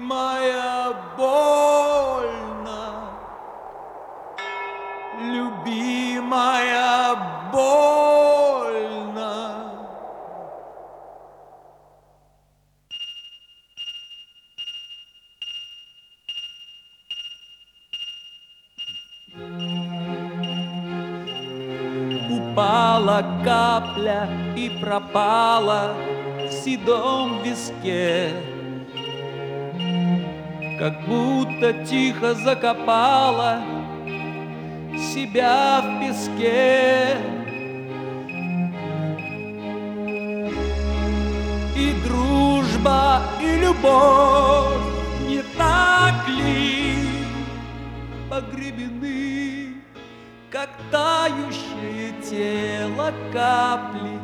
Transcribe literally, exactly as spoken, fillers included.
любимая, больно, любимая, больно. Упала капля и пропала в седом виске, как будто тихо закопала себя в песке. И дружба, и любовь, не так ли, погребены, как тающее тело капли.